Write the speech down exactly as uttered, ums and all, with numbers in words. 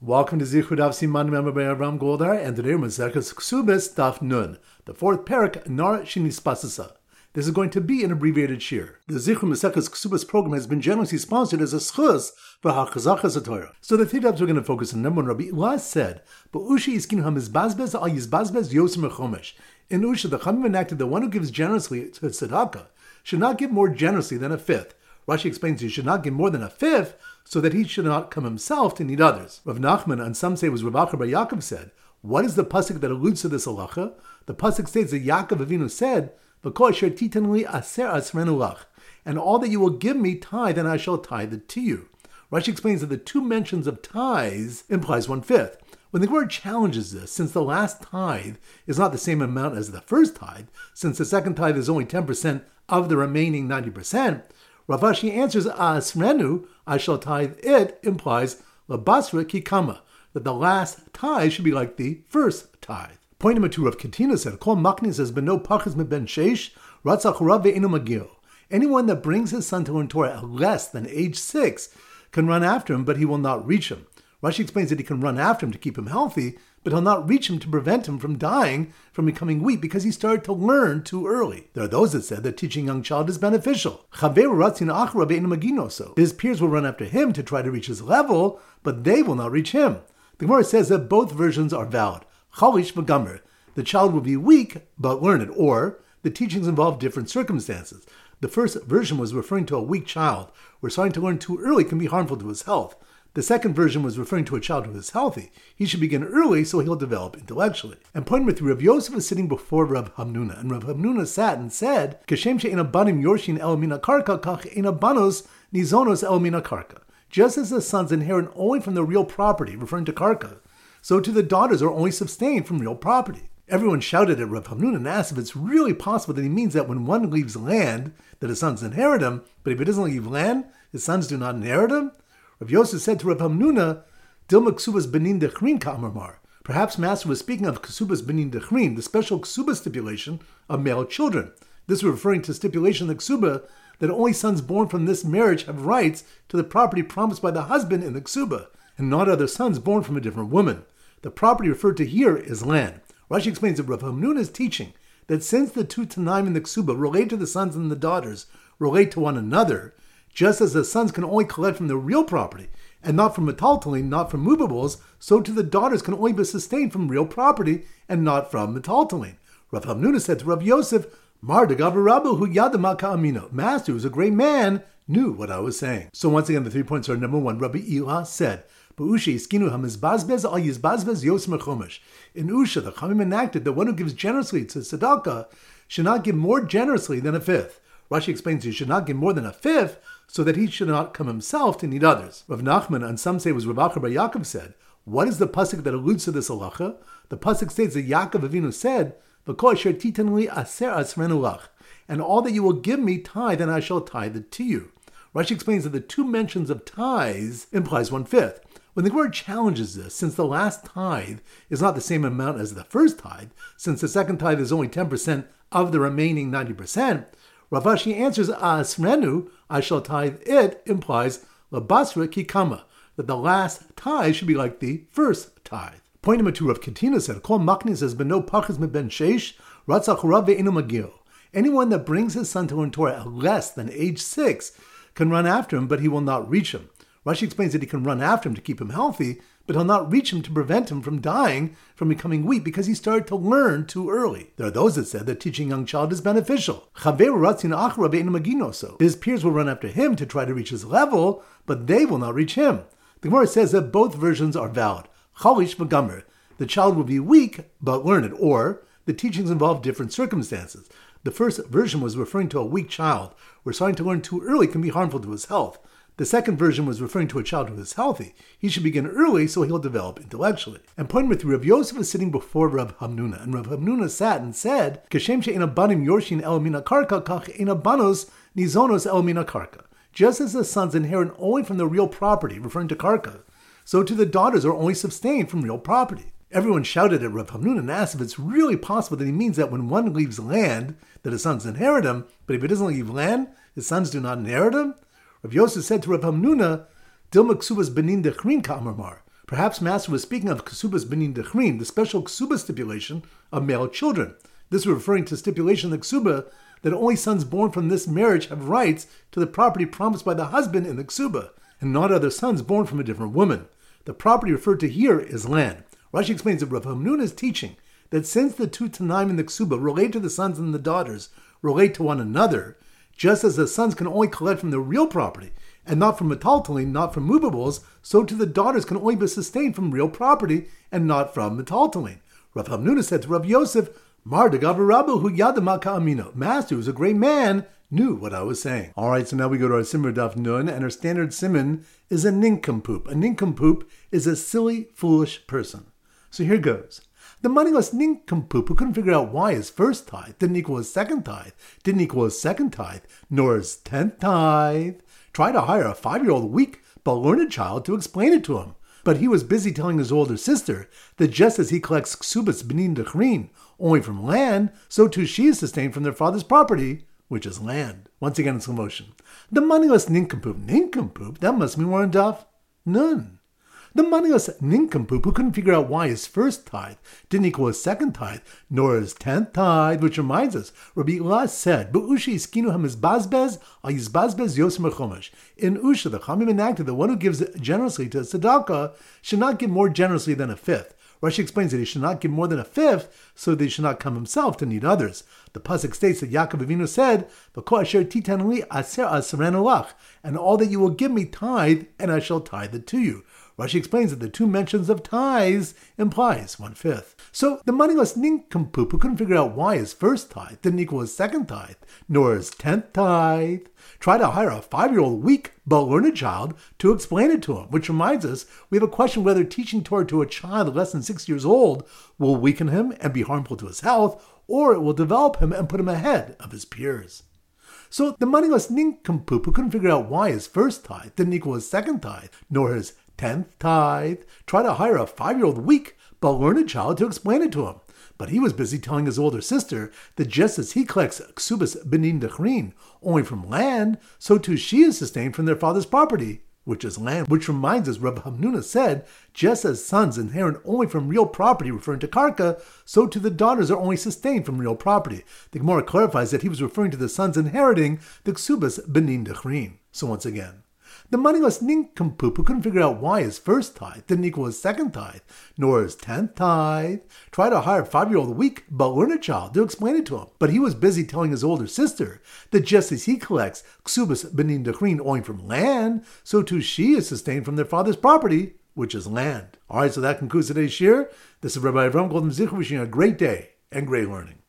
Welcome to Zichud Daf Siman Member by Avram Goldar, and today we're Maseches Ksubas Daf Nun, the fourth parak, Nar Shinispasasa. This is going to be an abbreviated shir. The Zichud Maseches Ksubas program has been generously sponsored as a schus for HaChazachas Torah. So the three dafs we're going to focus on. Number one, Rabbi Ilah said, "Ba'ushi iskinu hamizbazbez al yizbazbez yosem echomesh." In Usha, the Chachamim enacted the one who gives generously to tzedakah should not give more generously than a fifth. Rashi explains he should not give more than a fifth, so that he should not come himself to need others. Rav Nachman, and some say it was Rav Acha bar Yaakov, said, what is the pasuk that alludes to this halacha? The pasuk states that Yaakov Avinu said, "V'kol asher titen li aser asrenu lach," and all that you will give me tithe, and I shall tithe it to you. Rashi explains that the two mentions of tithes implies one-fifth. When the Gemara challenges this, since the last tithe is not the same amount as the first tithe, since the second tithe is only ten percent of the remaining ninety percent, Rav Ashi answers, "Asrenu, I shall tithe it," implies labasra kikama, that the last tithe should be like the first tithe. Point number two, Rav Katina said, "Kol maknis has been no pachas ben sheish, ratzach rav ve'enu magil." Anyone that brings his son to learn Torah at less than age six can run after him, but he will not reach him. Rashi explains that he can run after him to keep him healthy, but he'll not reach him to prevent him from dying, from becoming weak, because he started to learn too early. There are those that said that teaching a young child is beneficial. His peers will run after him to try to reach his level, but they will not reach him. The Gemara says that both versions are valid. Chalish v'gamer, the child will be weak, but learn it, or the teachings involve different circumstances. The first version was referring to a weak child, where starting to learn too early can be harmful to his health. The second version was referring to a child who is healthy. He should begin early so he'll develop intellectually. And point number three, Rav Yosef was sitting before Rav Hamnuna, and Rav Hamnuna sat and said, "Kashem she'ena banim yorshin el mina karka, kach ena banos nizonos el mina karka." Just as the sons inherit only from the real property, referring to karka, so too the daughters are only sustained from real property. Everyone shouted at Rav Hamnuna and asked if it's really possible that he means that when one leaves land, that his sons inherit him, but if he doesn't leave land, his sons do not inherit him? Rav Yosef said to Rav Hamnuna, "Dilma ksubas benin dechrin ka'amar." Perhaps Master was speaking of ksubas benin dechrin, the special ksuba stipulation of male children. This was referring to stipulation in the ksuba that only sons born from this marriage have rights to the property promised by the husband in the ksuba, and not other sons born from a different woman. The property referred to here is land. Rashi explains that Rav Hamnuna is teaching that since the two tanaim in the ksuba relate to the sons and the daughters, relate to one another, just as the sons can only collect from the real property, and not from metaltalin, not from movables, so too the daughters can only be sustained from real property, and not from metaltalin. Rav Hamnuna said to Rav Yosef, "Mar degav Rabbu hu yadama ka'amino." Master, who's a great man, knew what I was saying. So once again, the three points are: number one, Rabbi Ilah said, "Ba'usha iskinu hamizbazbez al yizbazbez yosem echomesh." In Usha, the Chachamim enacted that one who gives generously to tzedakah should not give more generously than a fifth. Rashi explains he should not give more than a fifth, so that he should not come himself to need others. Rav Nachman, and some say it was Rav Acha bar Yaakov, said, what is the pasuk that alludes to this halacha? The pasuk states that Yaakov Avinu said, "V'kol asher titen li aser asrenu lach," and all that you will give me tithe, and I shall tithe it to you. Rashi explains that the two mentions of tithes implies one-fifth. When the Gemara challenges this, since the last tithe is not the same amount as the first tithe, since the second tithe is only ten percent of the remaining ninety percent, Rav Ashi answers, "Asrenu, I shall tithe it," implies labasra kikama, that the last tithe should be like the first tithe. Point number two, Rav Katina said, "Kol maknis has been no pachas ben sheish, ratzach rav ve'enu magil." Anyone that brings his son to learn Torah at less than age six can run after him, but he will not reach him. Rashi explains that he can run after him to keep him healthy, but he'll not reach him to prevent him from dying, from becoming weak, because he started to learn too early. There are those that said that teaching a young child is beneficial. His peers will run after him to try to reach his level, but they will not reach him. The Gemara says that both versions are valid. Chalish v'gamer, the child will be weak, but learn it, or the teachings involve different circumstances. The first version was referring to a weak child, where starting to learn too early can be harmful to his health. The second version was referring to a child who is healthy. He should begin early so he'll develop intellectually. And point number three, Rav Yosef was sitting before Rav Hamnuna, and Rav Hamnuna sat and said, "Kashem she'ena banim yorshin el mina karka, kach ena banos nizonos el mina karka." Just as the sons inherit only from the real property, referring to karka, so too the daughters are only sustained from real property. Everyone shouted at Rav Hamnuna and asked if it's really possible that he means that when one leaves land, that his sons inherit him, but if he doesn't leave land, his sons do not inherit him? Rav Yosef said to Rav Hamnuna, "Dilma ksubas benin dechrin ka'amar." Perhaps Master was speaking of ksubas benin dechrin, the special ksuba stipulation of male children. This was referring to stipulation in the ksuba that only sons born from this marriage have rights to the property promised by the husband in the ksuba, and not other sons born from a different woman. The property referred to here is land. Rashi explains that Rav Hamnuna is teaching that since the two Tanaim in the ksuba relate to the sons and the daughters, relate to one another, just as the sons can only collect from the real property and not from metaltalin, not from movables, so too the daughters can only be sustained from real property and not from metaltalin. Rav Hamnuna said to Rav Yosef, Mar de Gavra Rabbu hu yadama ka'amino. Master, who's a great man, knew what I was saying. All right, so now we go to our simmer daf nun, and our standard simon is a nincompoop. A nincompoop is a silly, foolish person. So here goes. The moneyless nincompoop who couldn't figure out why his first tithe didn't equal his second tithe, didn't equal his second tithe, nor his tenth tithe, tried to hire a five-year-old weak but learned child to explain it to him. But he was busy telling his older sister that just as he collects ksubas benin dechrin only from land, so too she is sustained from their father's property, which is land. Once again in slow motion. The moneyless nincompoop. Nincompoop? That must mean we're in daf none. The moneyless nincompoop who couldn't figure out why his first tithe didn't equal his second tithe, nor his tenth tithe, which reminds us, Rabbi Elah said, "Be'ushi iskinu hamizbazbez al yizbazbez yosim chomesh." In Usha, the Chamim enacted the one who gives generously to tzedakah should not give more generously than a fifth. Rashi explains that he should not give more than a fifth, so that he should not come himself to need others. The pasuk states that Yaakov Avinu said, "V'kol asher titan li aser aseren alach," and all that you will give me tithe, and I shall tithe it to you. Rashi explains that the two mentions of tithes implies one-fifth. So the moneyless nincompoop who couldn't figure out why his first tithe didn't equal his second tithe, nor his tenth tithe, tried to hire a five-year-old weak but learned child to explain it to him, which reminds us we have a question whether teaching Torah to a child less than six years old will weaken him and be harmful to his health, or it will develop him and put him ahead of his peers. So the moneyless nincompoop who couldn't figure out why his first tithe didn't equal his second tithe, nor his tenth tithe, tried to hire a five-year-old weak but learned child to explain it to him. But he was busy telling his older sister that just as he collects ksubas benin dechrin only from land, so too she is sustained from their father's property, which is land. Which reminds us, Rabbi Hamnuna said, just as sons inherit only from real property, referring to karka, so too the daughters are only sustained from real property. The Gemara clarifies that he was referring to the sons inheriting the ksubas benin dechrin. So once again, the moneyless nincompoop who couldn't figure out why his first tithe didn't equal his second tithe, nor his tenth tithe, tried to hire a five-year-old weak but learned child to explain it to him. But he was busy telling his older sister that just as he collects ksubas benin dechrin only from land, so too she is sustained from their father's property, which is land. All right, so that concludes today's shir. This is Rabbi Avram Golden Zichu wishing you a great day and great learning.